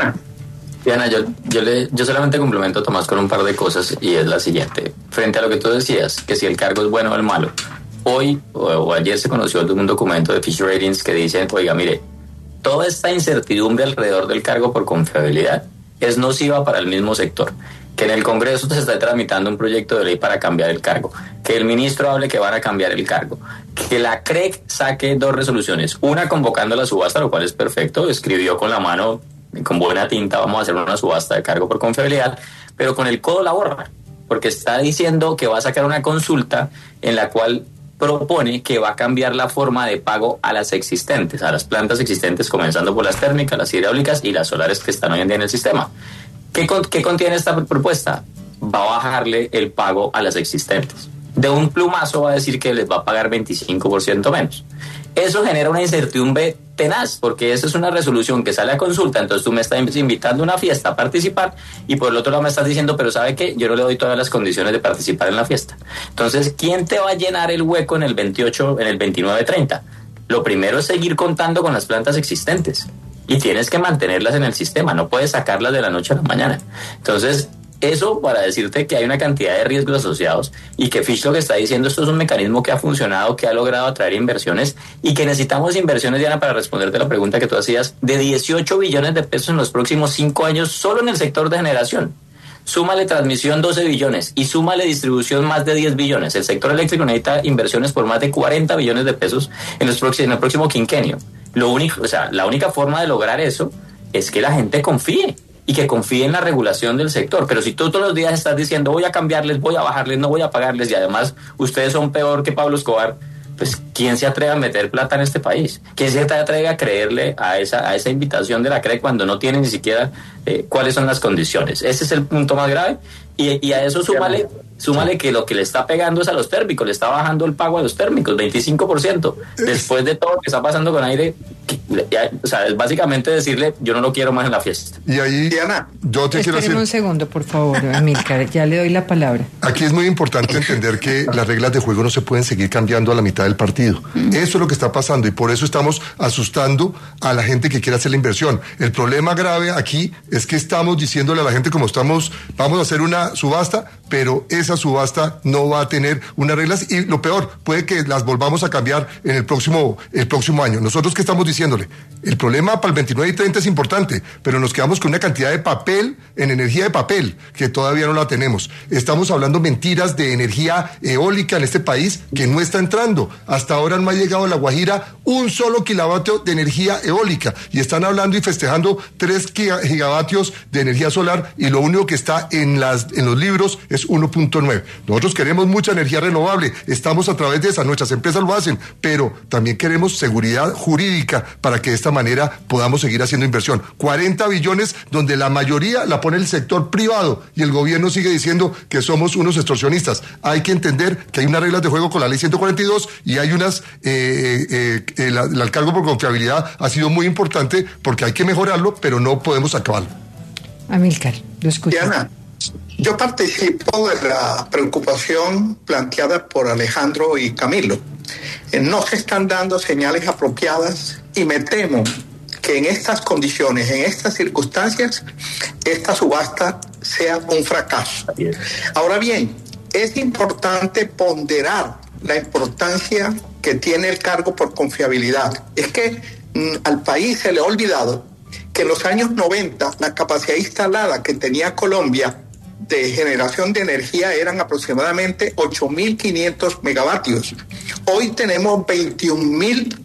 Diana, yo solamente complemento a Tomás con un par de cosas y es la siguiente. Frente a lo que tú decías, que si el cargo es bueno o el malo, hoy o ayer se conoció un documento de Fitch Ratings que dice, oiga, mire, toda esta incertidumbre alrededor del cargo por confiabilidad es nociva para el mismo sector. Que en el Congreso se está tramitando un proyecto de ley para cambiar el cargo, que el ministro hable que van a cambiar el cargo, que la CREC saque 2 resoluciones, una convocando la subasta, lo cual es perfecto, escribió con la mano, con buena tinta, vamos a hacer una subasta de cargo por confiabilidad, pero con el codo la borra, porque está diciendo que va a sacar una consulta en la cual propone que va a cambiar la forma de pago a las existentes, a las plantas existentes, comenzando por las térmicas, las hidráulicas y las solares que están hoy en día en el sistema. ¿Qué contiene esta propuesta? Va a bajarle el pago a las existentes. De un plumazo va a decir que les va a pagar 25% menos. Eso genera una incertidumbre tenaz, porque esa es una resolución que sale a consulta, entonces tú me estás invitando a una fiesta a participar y por el otro lado me estás diciendo, pero ¿sabe qué? Yo no le doy todas las condiciones de participar en la fiesta. Entonces, ¿quién te va a llenar el hueco en el 28, en el 29-30? Lo primero es seguir contando con las plantas existentes y tienes que mantenerlas en el sistema, no puedes sacarlas de la noche a la mañana. Entonces, eso para decirte que hay una cantidad de riesgos asociados y que Fitch lo que está diciendo, esto es un mecanismo que ha funcionado, que ha logrado atraer inversiones y que necesitamos inversiones, Diana, para responderte a la pregunta que tú hacías, de 18 billones de pesos en los próximos 5 años solo en el sector de generación. Súmale transmisión 12 billones y súmale distribución más de 10 billones. El sector eléctrico necesita inversiones por más de 40 billones de pesos en el próximo quinquenio. La única forma de lograr eso es que la gente confíe y que confíe en la regulación del sector. Pero si tú todos los días estás diciendo voy a cambiarles, voy a bajarles, no voy a pagarles y además ustedes son peor que Pablo Escobar, pues ¿quién se atreve a meter plata en este país? ¿Quién se atreve a creerle a esa invitación de la CRE cuando no tiene ni siquiera cuáles son las condiciones? Ese es el punto más grave y a eso súmale que lo que le está pegando es a los térmicos, le está bajando el pago a los térmicos, 25%. Después de todo lo que está pasando con aire, es básicamente decirle, yo no lo quiero más en la fiesta. Y ahí, Diana, yo te quiero decir... un segundo, por favor, Amílcar, ya le doy la palabra. Aquí es muy importante entender que las reglas de juego no se pueden seguir cambiando a la mitad del partido. Eso es lo que está pasando y por eso estamos asustando a la gente que quiere hacer la inversión. El problema grave aquí es que estamos diciéndole a la gente vamos a hacer una subasta, pero esa subasta no va a tener unas reglas y lo peor, puede que las volvamos a cambiar en el próximo año. Nosotros, ¿qué estamos diciéndole? El problema para el 29 y 30 es importante, pero nos quedamos con una cantidad de papel, en energía de papel, que todavía no la tenemos. Estamos hablando mentiras de energía eólica en este país que no está entrando. Hasta ahora no ha llegado a La Guajira un solo kilovatio de energía eólica y están hablando y festejando 3 gigavatios de energía solar y lo único que está en los libros es 1.9. Nosotros queremos mucha energía renovable, estamos a través de esa, nuestras empresas lo hacen, pero también queremos seguridad jurídica para que de esta manera podamos seguir haciendo inversión. 40 billones donde la mayoría la pone el sector privado y el gobierno sigue diciendo que somos unos extorsionistas. Hay que entender que hay unas reglas de juego con la ley 142 y hay unas, el cargo por confiabilidad ha sido muy importante porque hay que mejorarlo, pero no podemos acabarlo. Amílcar, lo escucho. Diana, Yo participo de la preocupación planteada por Alejandro y Camilo. No se están dando señales apropiadas y me temo que en estas condiciones, en estas circunstancias, esta subasta sea un fracaso. Ahora bien, es importante ponderar la importancia que tiene el cargo por confiabilidad. Es que al país se le ha olvidado que en los años 90 la capacidad instalada que tenía Colombia de generación de energía eran aproximadamente 8.500 megavatios. Hoy tenemos 21.000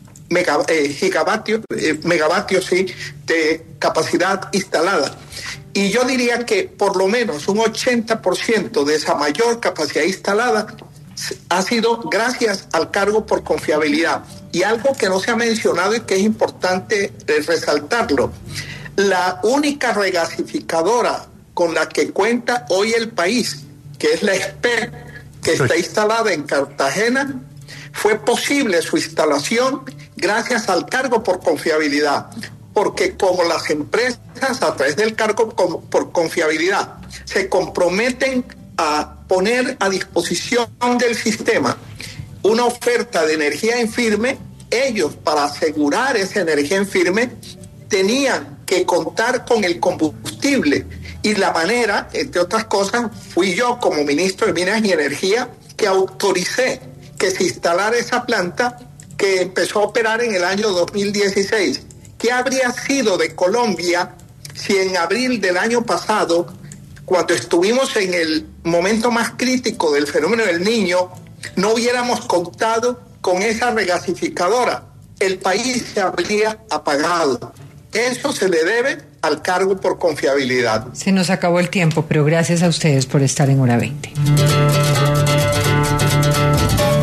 megavatios sí, de capacidad instalada. Y yo diría que por lo menos un 80% de esa mayor capacidad instalada ha sido gracias al cargo por confiabilidad. Y algo que no se ha mencionado y que es importante resaltarlo, la única regasificadora con la que cuenta hoy el país, que es la SPEC, que está instalada en Cartagena, fue posible su instalación gracias al cargo por confiabilidad, porque como las empresas a través del cargo por confiabilidad se comprometen a poner a disposición del sistema una oferta de energía en firme, ellos para asegurar esa energía en firme tenían que contar con el combustible y la manera, entre otras cosas, fui yo como ministro de Minas y Energía que autoricé que se instalara esa planta que empezó a operar en el año 2016. ¿Qué habría sido de Colombia si en abril del año pasado, cuando estuvimos en el momento más crítico del fenómeno del Niño, no hubiéramos contado con esa regasificadora? El país se habría apagado. Eso se le debe al cargo por confiabilidad. Se nos acabó el tiempo, pero gracias a ustedes por estar en Hora 20.